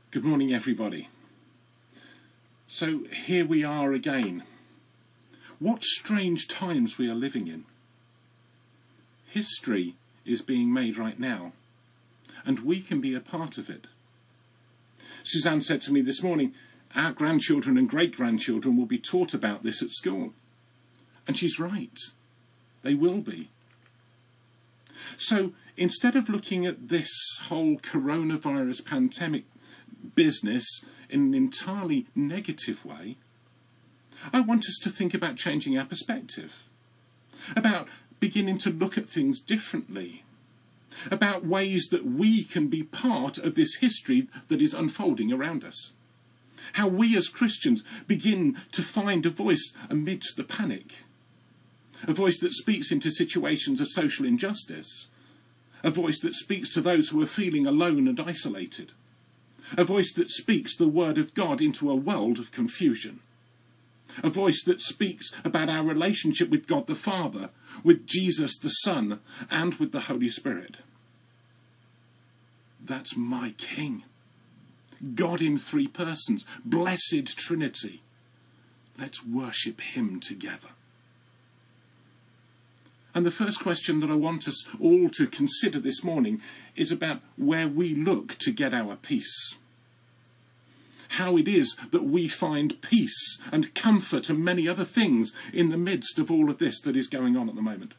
Good morning, everybody. So here we are again. What strange times we are living in. History is being made right now, and we can be a part of it. Suzanne said to me this morning, our grandchildren and great-grandchildren will be taught about this at school. And she's right. They will be. So instead of looking at this whole coronavirus pandemic business in an entirely negative way, I want us to think about changing our perspective, about beginning to look at things differently, about ways that we can be part of this history that is unfolding around us, how we as Christians begin to find a voice amidst the panic, a voice that speaks into situations of social injustice, a voice that speaks to those who are feeling alone and isolated, a voice that speaks the word of God into a world of confusion. A voice that speaks about our relationship with God the Father, with Jesus the Son, and with the Holy Spirit. That's my King. God in three persons, blessed Trinity. Let's worship him together. And the first question that I want us all to consider this morning is about where we look to get our peace. How it is that we find peace and comfort and many other things in the midst of all of this that is going on at the moment.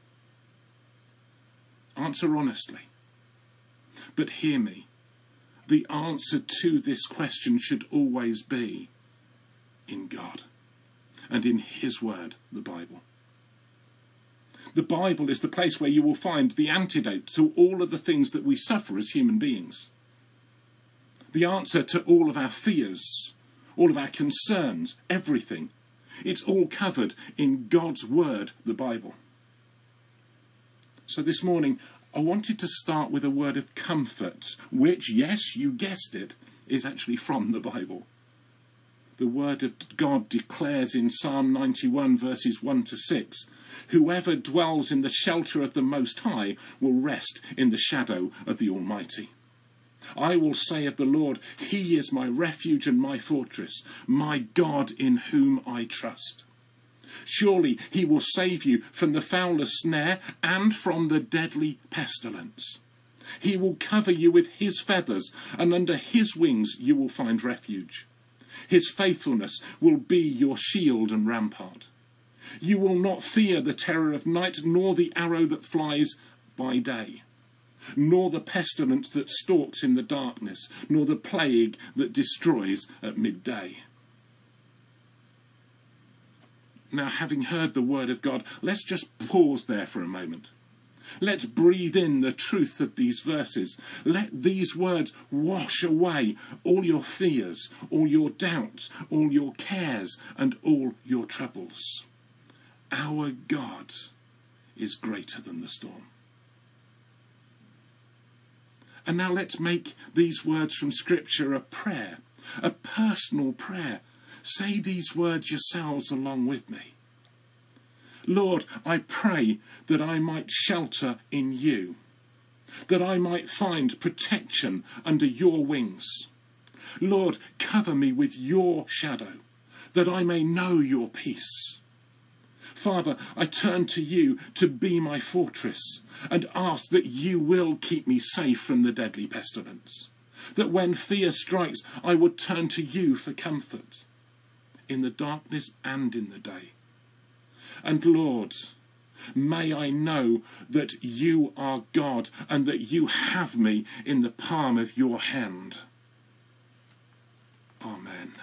Answer honestly. But hear me. The answer to this question should always be in God and in his word, the Bible. The Bible is the place where you will find the antidote to all of the things that we suffer as human beings. The answer to all of our fears, all of our concerns, everything. It's all covered in God's word, the Bible. So this morning, I wanted to start with a word of comfort, which, yes, you guessed it, is actually from the Bible. The word of God declares in Psalm 91 verses 1 to 6, whoever dwells in the shelter of the Most High will rest in the shadow of the Almighty. I will say of the Lord, he is my refuge and my fortress, my God in whom I trust. Surely he will save you from the fowler's snare and from the deadly pestilence. He will cover you with his feathers, and under his wings you will find refuge. His faithfulness will be your shield and rampart. You will not fear the terror of night, nor the arrow that flies by day, nor the pestilence that stalks in the darkness, nor the plague that destroys at midday. Now, having heard the word of God, let's just pause there for a moment. Let's breathe in the truth of these verses. Let these words wash away all your fears, all your doubts, all your cares, and all your troubles. Our God is greater than the storm. And now let's make these words from Scripture a prayer, a personal prayer. Say these words yourselves along with me. Lord, I pray that I might shelter in you, that I might find protection under your wings. Lord, cover me with your shadow, that I may know your peace. Father, I turn to you to be my fortress and ask that you will keep me safe from the deadly pestilence, that when fear strikes, I would turn to you for comfort in the darkness and in the day. And Lord, may I know that you are God and that you have me in the palm of your hand. Amen.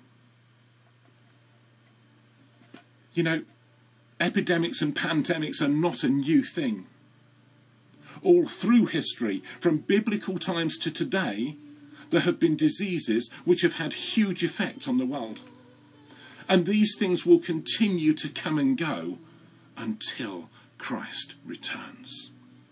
You know, epidemics and pandemics are not a new thing. All through history, from biblical times to today, there have been diseases which have had huge effect on the world. And these things will continue to come and go until Christ returns.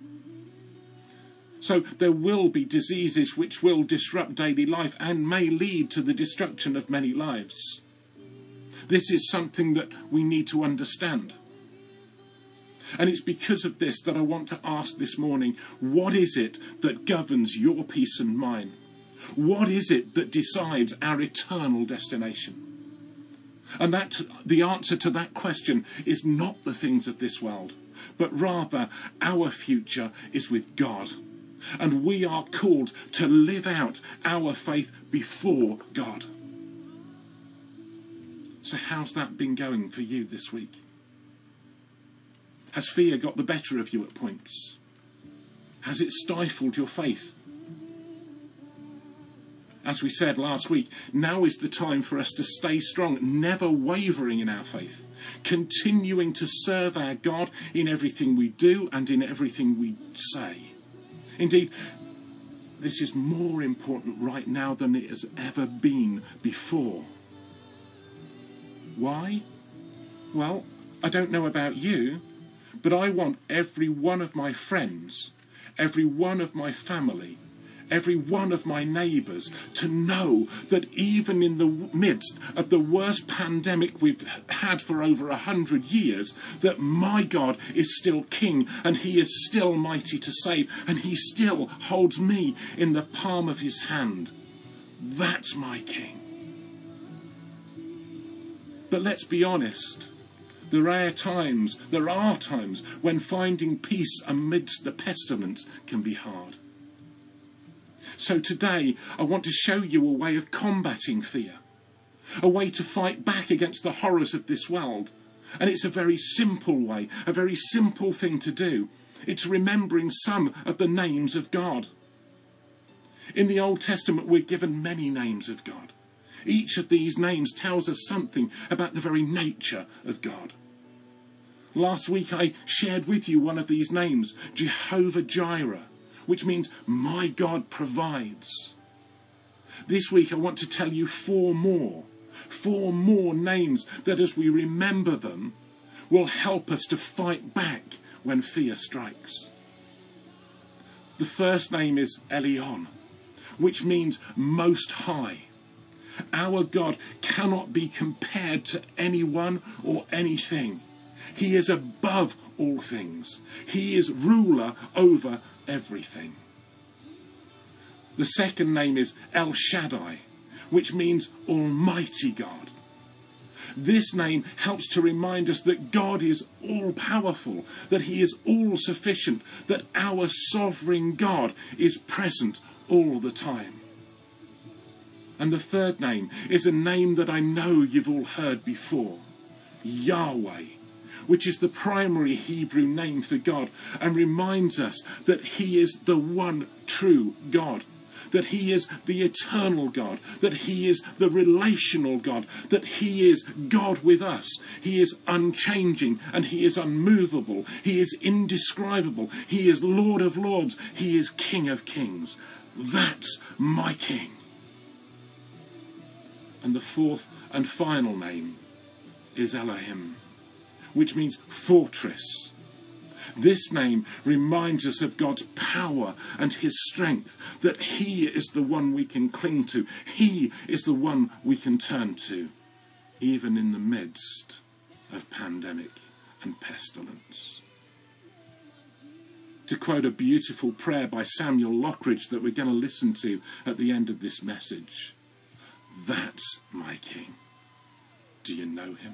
So there will be diseases which will disrupt daily life and may lead to the destruction of many lives. This is something that we need to understand. And it's because of this that I want to ask this morning, what is it that governs your peace and mine? What is it that decides our eternal destination? And that the answer to that question is not the things of this world, but rather our future is with God. And we are called to live out our faith before God. So how's that been going for you this week? Has fear got the better of you at points? Has it stifled your faith? As we said last week, now is the time for us to stay strong, never wavering in our faith, continuing to serve our God in everything we do and in everything we say. Indeed, this is more important right now than it has ever been before. Why? Well, I don't know about you, but I want every one of my friends, every one of my family, every one of my neighbours to know that even in the midst of the worst pandemic we've had for over 100 years, that my God is still King and he is still mighty to save and he still holds me in the palm of his hand. That's my King. But let's be honest, there are times when finding peace amidst the pestilence can be hard. So today, I want to show you a way of combating fear, a way to fight back against the horrors of this world. And it's a very simple way, a very simple thing to do. It's remembering some of the names of God. In the Old Testament, we're given many names of God. Each of these names tells us something about the very nature of God. Last week, I shared with you one of these names, Jehovah Jireh, which means my God provides. This week I want to tell you four more names that as we remember them will help us to fight back when fear strikes. The first name is Elyon, which means Most High. Our God cannot be compared to anyone or anything. He is above all things. He is ruler over everything. The second name is El Shaddai, which means Almighty God. This name helps to remind us that God is all-powerful, that he is all-sufficient, that our sovereign God is present all the time. And the third name is a name that I know you've all heard before, Yahweh, which is the primary Hebrew name for God and reminds us that he is the one true God, that he is the eternal God, that he is the relational God, that he is God with us. He is unchanging and he is unmovable. He is indescribable. He is Lord of Lords. He is King of Kings. That's my King. And the fourth and final name is Elohim, which means fortress. This name reminds us of God's power and his strength, that he is the one we can cling to. He is the one we can turn to, even in the midst of pandemic and pestilence. To quote a beautiful prayer by Samuel Lockridge that we're going to listen to at the end of this message, that's my King. Do you know him?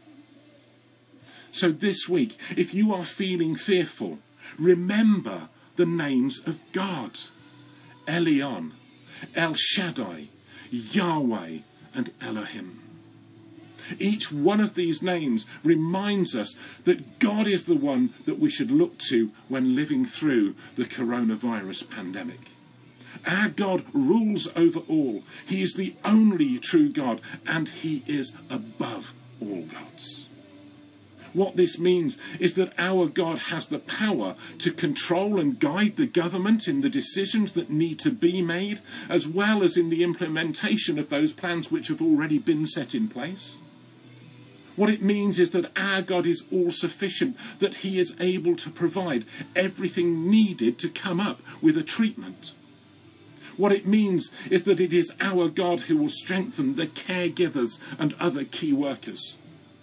So this week, if you are feeling fearful, remember the names of God. Elyon, El Shaddai, Yahweh, and Elohim. Each one of these names reminds us that God is the one that we should look to when living through the coronavirus pandemic. Our God rules over all. He is the only true God, and he is above all gods. What this means is that our God has the power to control and guide the government in the decisions that need to be made, as well as in the implementation of those plans which have already been set in place. What it means is that our God is all-sufficient, that he is able to provide everything needed to come up with a treatment. What it means is that it is our God who will strengthen the caregivers and other key workers.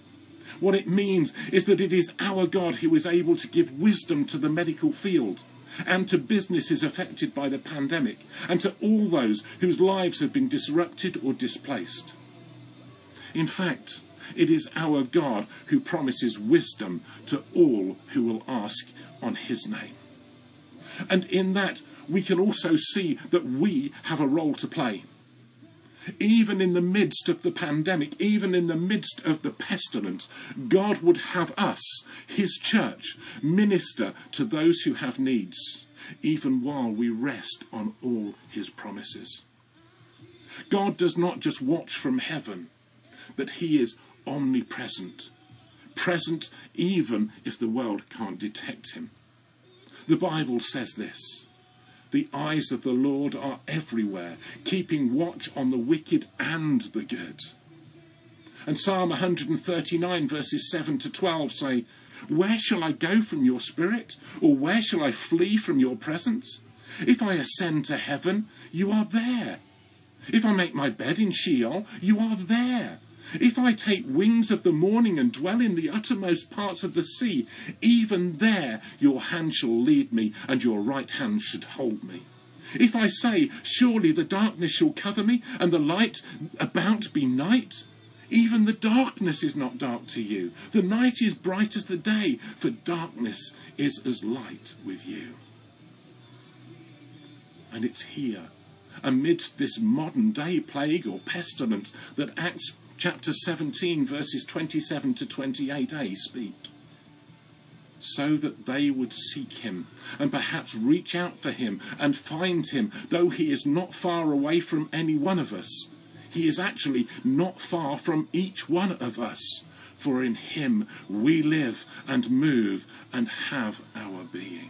What it means is that it is our God who is able to give wisdom to the medical field and to businesses affected by the pandemic, and to all those whose lives have been disrupted or displaced. In fact, it is our God who promises wisdom to all who will ask on his name. And in that, we can also see that we have a role to play. Even in the midst of the pandemic, even in the midst of the pestilence, God would have us, his church, minister to those who have needs, even while we rest on all his promises. God does not just watch from heaven, but he is omnipresent, present even if the world can't detect him. The Bible says this: the eyes of the Lord are everywhere, keeping watch on the wicked and the good. And Psalm 139 verses 7 to 12 say, "Where shall I go from your spirit? Or where shall I flee from your presence? If I ascend to heaven, you are there. If I make my bed in Sheol, you are there. If I take wings of the morning and dwell in the uttermost parts of the sea, even there your hand shall lead me, and your right hand should hold me. If I say, surely the darkness shall cover me, and the light about be night, even the darkness is not dark to you. The night is bright as the day, for darkness is as light with you." And it's here, amidst this modern day plague or pestilence, that Acts chapter 17 verses 27 to 28a speak. So that they would seek him and perhaps reach out for him and find him, though he is not far away from any one of us. He is actually not far from each one of us, for in him we live and move and have our being.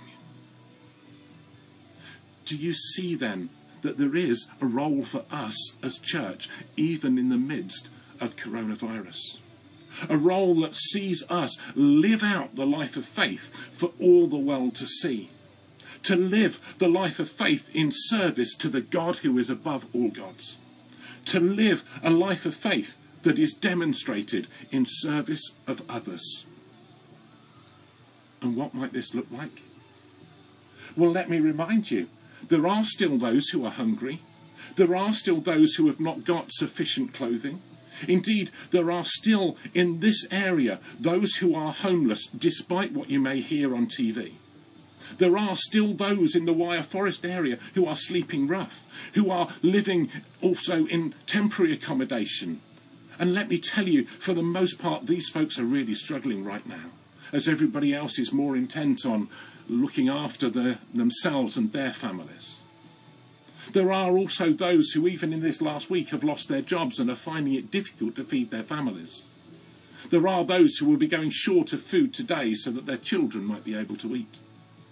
Do you see then that there is a role for us as church, even in the midst of coronavirus? A role that sees us live out the life of faith for all the world to see. To live the life of faith in service to the God who is above all gods. To live a life of faith that is demonstrated in service of others. And what might this look like? Well, let me remind you, there are still those who are hungry. There are still those who have not got sufficient clothing. Indeed, there are still in this area those who are homeless, despite what you may hear on TV. There are still those in the Wyre Forest area who are sleeping rough, who are living also in temporary accommodation. And let me tell you, for the most part, these folks are really struggling right now, as everybody else is more intent on looking after themselves and their families. There are also those who, even in this last week, have lost their jobs and are finding it difficult to feed their families. There are those who will be going short of food today so that their children might be able to eat.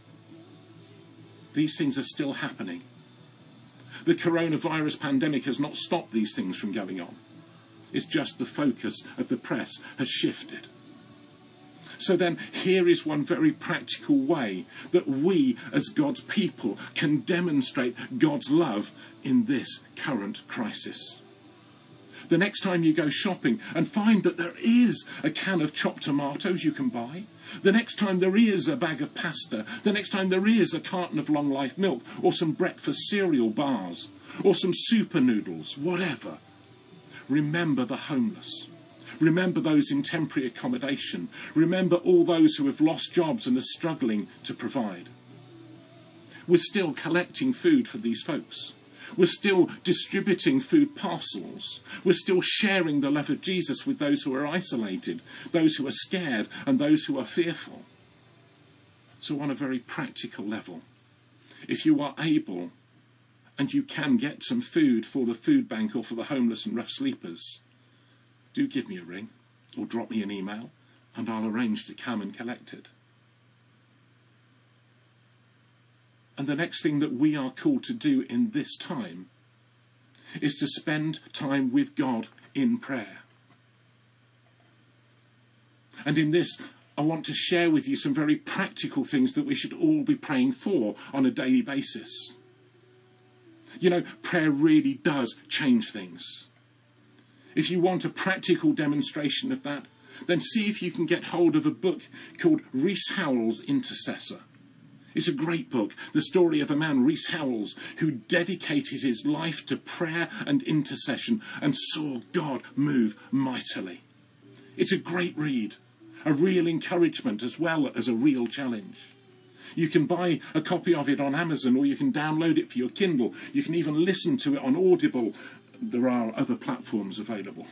These things are still happening. The coronavirus pandemic has not stopped these things from going on. It's just the focus of the press has shifted. So then, here is one very practical way that we, as God's people, can demonstrate God's love in this current crisis. The next time you go shopping and find that there is a can of chopped tomatoes you can buy, the next time there is a bag of pasta, the next time there is a carton of long life milk, or some breakfast cereal bars, or some super noodles, whatever, remember the homeless. Remember those in temporary accommodation. Remember all those who have lost jobs and are struggling to provide. We're still collecting food for these folks. We're still distributing food parcels. We're still sharing the love of Jesus with those who are isolated, those who are scared, and those who are fearful. So on a very practical level, if you are able and you can get some food for the food bank or for the homeless and rough sleepers, do give me a ring or drop me an email and I'll arrange to come and collect it. And the next thing that we are called to do in this time is to spend time with God in prayer. And in this, I want to share with you some very practical things that we should all be praying for on a daily basis. You know, prayer really does change things. If you want a practical demonstration of that, then see if you can get hold of a book called Rees Howells Intercessor. It's a great book, the story of a man, Rees Howells, who dedicated his life to prayer and intercession and saw God move mightily. It's a great read, a real encouragement as well as a real challenge. You can buy a copy of it on Amazon, or you can download it for your Kindle. You can even listen to it on Audible. There are other platforms available.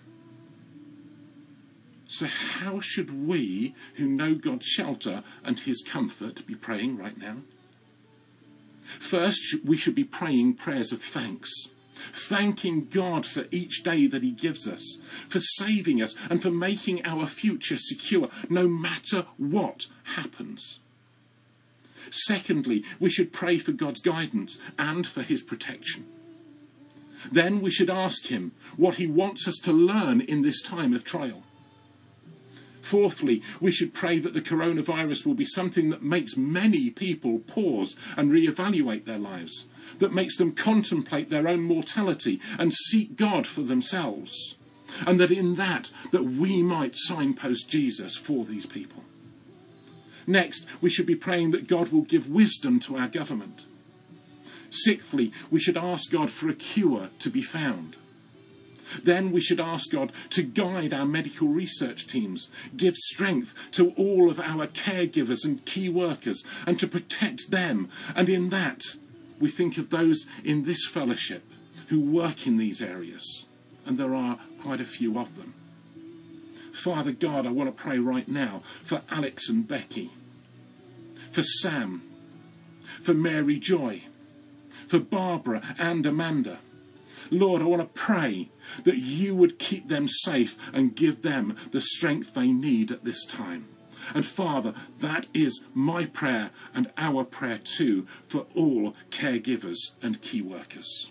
So how should we, who know God's shelter and his comfort, be praying right now? First, we should be praying prayers of thanks, thanking God for each day that he gives us, for saving us and for making our future secure, no matter what happens. Secondly, we should pray for God's guidance and for his protection. Then we should ask him what he wants us to learn in this time of trial. Fourthly, we should pray that the coronavirus will be something that makes many people pause and reevaluate their lives, that makes them contemplate their own mortality and seek God for themselves, and that in that we might signpost Jesus for these people. Next, we should be praying that God will give wisdom to our government. Sixthly, we should ask God for a cure to be found. Then we should ask God to guide our medical research teams, give strength to all of our caregivers and key workers, and to protect them. And in that, we think of those in this fellowship who work in these areas, and there are quite a few of them. Father God, I want to pray right now for Alex and Becky, for Sam, for Mary Joy, for Barbara and Amanda. Lord, I want to pray that you would keep them safe and give them the strength they need at this time. And Father, that is my prayer and our prayer too for all caregivers and key workers.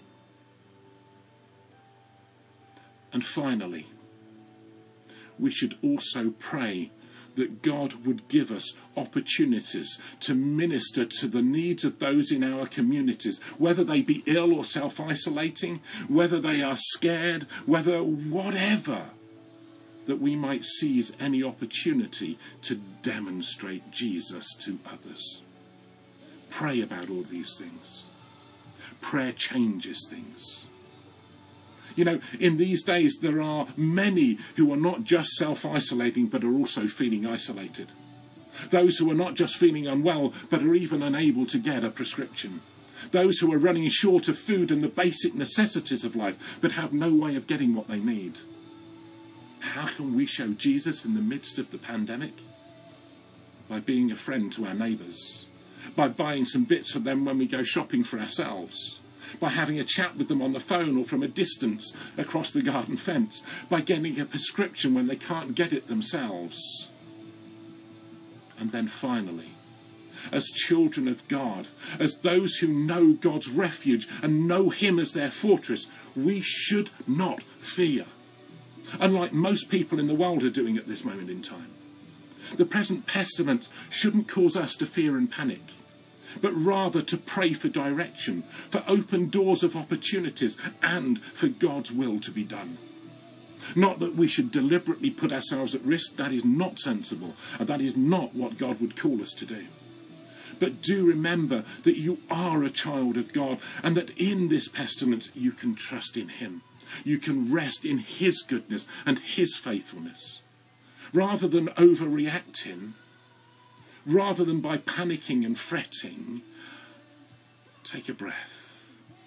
And finally, we should also pray that God would give us opportunities to minister to the needs of those in our communities, whether they be ill or self-isolating, whether they are scared, whatever, that we might seize any opportunity to demonstrate Jesus to others. Pray about all these things. Prayer changes things. You know, in these days there are many who are not just self-isolating but are also feeling isolated. Those who are not just feeling unwell but are even unable to get a prescription. Those who are running short of food and the basic necessities of life but have no way of getting what they need. How can we show Jesus in the midst of the pandemic? By being a friend to our neighbours. By buying some bits for them when we go shopping for ourselves. By having a chat with them on the phone or from a distance across the garden fence, by getting a prescription when they can't get it themselves. And then finally, as children of God, as those who know God's refuge and know him as their fortress, we should not fear, unlike most people in the world are doing at this moment in time. The present pestilence shouldn't cause us to fear and panic, but rather to pray for direction, for open doors of opportunities, and for God's will to be done. Not that we should deliberately put ourselves at risk. That is not sensible, and that is not what God would call us to do. But do remember that you are a child of God, and that in this pestilence you can trust in him. You can rest in his goodness and his faithfulness. Rather than overreacting, rather than by panicking and fretting, take a breath,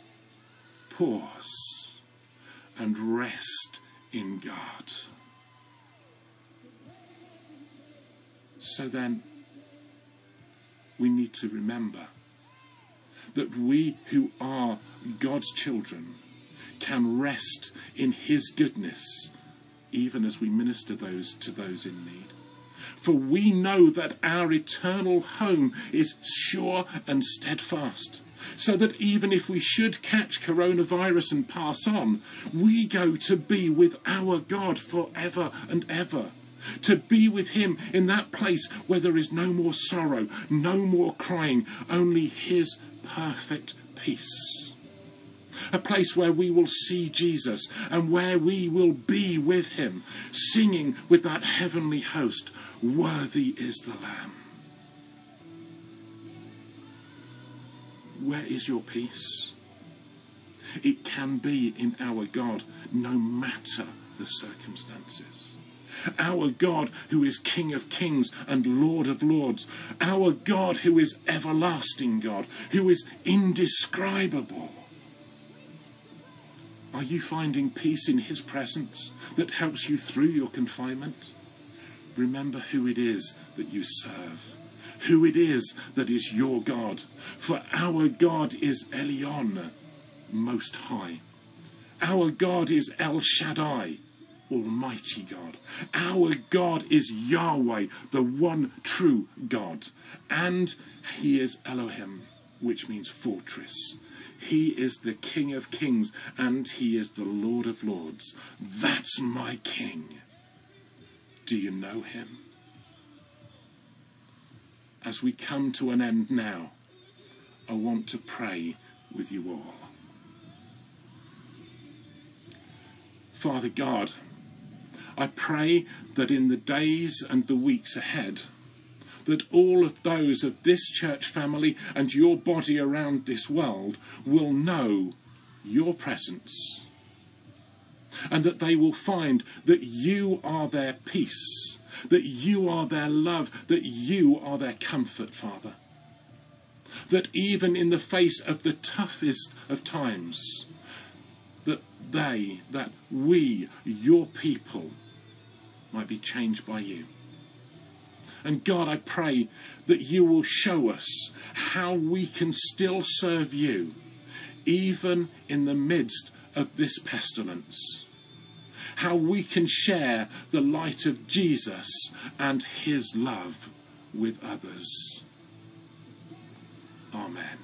pause, and rest in God. So then, we need to remember that we who are God's children can rest in his goodness, even as we minister to those in need. For we know that our eternal home is sure and steadfast, so that even if we should catch coronavirus and pass on, we go to be with our God forever and ever, to be with him in that place where there is no more sorrow, no more crying, only his perfect peace. A place where we will see Jesus and where we will be with him, singing with that heavenly host, "Worthy is the Lamb." Where is your peace? It can be in our God, no matter the circumstances. Our God who is King of kings and Lord of lords. Our God who is everlasting God, who is indescribable. Are you finding peace in his presence that helps you through your confinement? Remember who it is that you serve, who it is that is your God. For our God is Elyon, Most High. Our God is El Shaddai, Almighty God. Our God is Yahweh, the one true God. And he is Elohim, which means fortress. He is the King of kings and he is the Lord of lords. That's my King. Do you know him? As we come to an end now, I want to pray with you all. Father God, I pray that in the days and the weeks ahead, that all of those of this church family and your body around this world will know your presence, and that they will find that you are their peace, that you are their love, that you are their comfort, Father. That even in the face of the toughest of times, that we, your people, might be changed by you. And God, I pray that you will show us how we can still serve you, even in the midst of this pestilence. How we can share the light of Jesus and his love with others. Amen.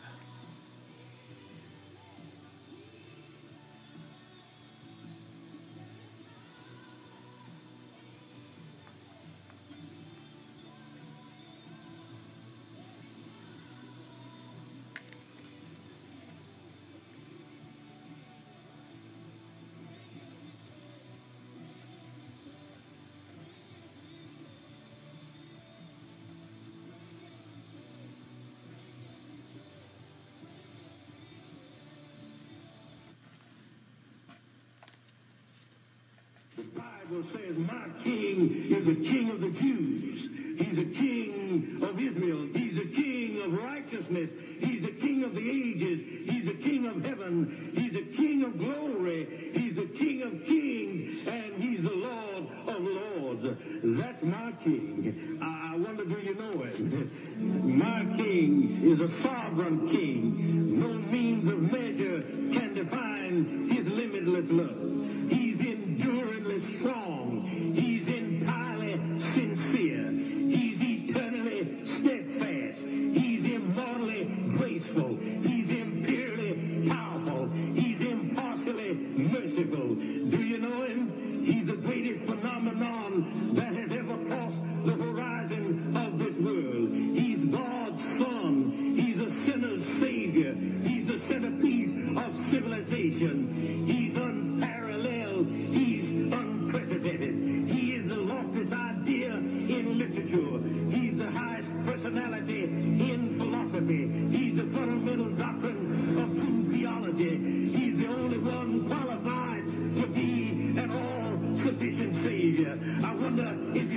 The Bible says, my king is the king of the Jews. He's the king of Israel. He's the king of righteousness. He's the king of the ages. He's the king of heaven. He's the king of glory. He's the king of kings. And he's the Lord of lords. That's my king. I wonder, do you know him? My king is a sovereign king. No means of measure can define his limitless love. He's enduringly strong. He's entirely sincere. He's eternally steadfast. He's immortally graceful. He's imperially powerful. He's impartially merciful. Do you know him? He's the greatest phenomenon that has ever crossed the horizon of this world. He's God's Son. He's a sinner's Savior. He's the centerpiece of civilization. He's unparalleled. He's unprecedented. He is the loftiest idea in literature. He's the highest personality in philosophy. He's the fundamental doctrine of true theology. He's the only one qualified to be an all-sufficient Savior. I wonder if